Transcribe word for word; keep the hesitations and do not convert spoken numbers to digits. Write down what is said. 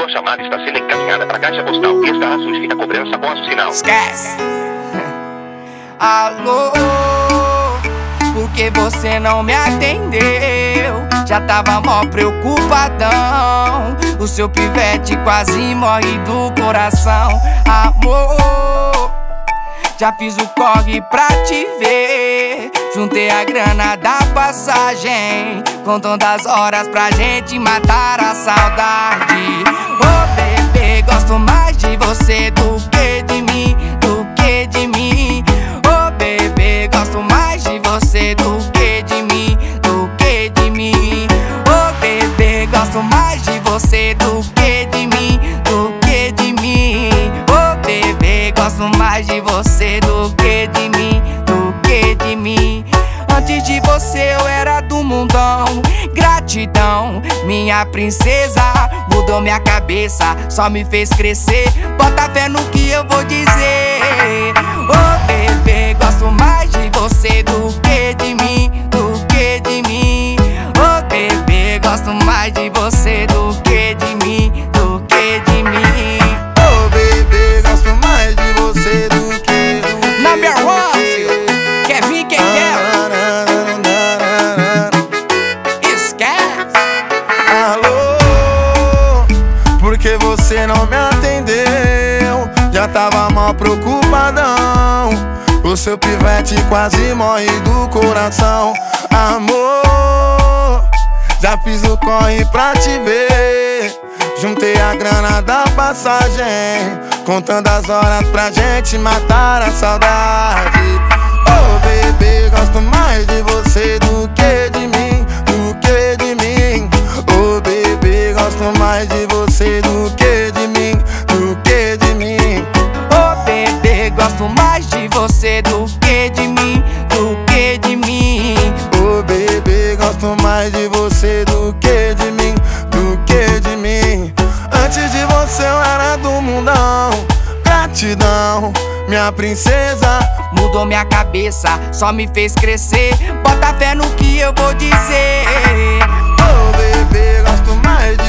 Sua chamada está sendo encaminhada para a caixa postal. Estará sujeita a cobrança após o sinal. Esquece! Alô, por que você não me atendeu? Já tava mó preocupadão. O seu pivete quase morre do coração. Amor, já fiz o corre pra te ver. Juntei a grana da passagem, contando as horas pra gente matar a saudade. Oh bebê, gosto mais de você do que de mim, do que de mim. Oh bebê, gosto mais de você do que de mim, do que de mim. Oh bebê, gosto mais de você do que de mim, do que de mim. Oh bebê, gosto mais de você do que de mim, do que de mim. Antes de você eu era do mundão. Gratidão, minha princesa, mudou minha cabeça, só me fez crescer. Bota fé no que eu vou dizer. Oh bebê, gosto mais de você do que de mim, do que de mim. Oh bebê, gosto mais de você do que de mim, do que de mim. Oh bebê, gosto mais de você do que do que. Number one, quer vir quem quer? Porque você não me atendeu, já tava mal preocupadão. O seu pivete quase morre do coração. Amor, já fiz o corre pra te ver. Juntei a grana da passagem, contando as horas pra gente matar a saudade. Oh bebê, gosto mais de você do que de mim, do que de mim. Oh bebê, gosto mais de você do que de mim, do que de mim. Oh bebê, gosto mais de você do que de mim, do que de mim. Oh bebê, gosto mais de você do que de mim, do que de mim. Antes de você eu era do mundão. Gratidão, minha princesa, mudou minha cabeça, só me fez crescer. Bota fé no que eu vou dizer. Oh bebê, gosto mais de